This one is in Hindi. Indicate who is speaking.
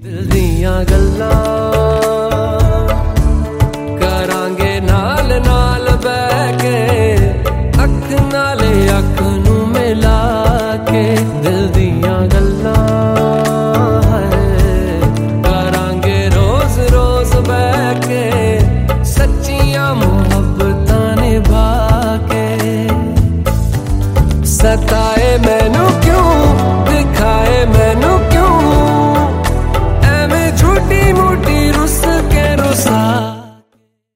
Speaker 1: दिल दियां गल्लां करांगे नाल नाल बैठ के, अख नाल अख नू मिला के। दिल दियां गल्लां करांगे रोज रोज बैठ के, सच्चियां मुहब्बतां निभा के। सताए मैनू क्यों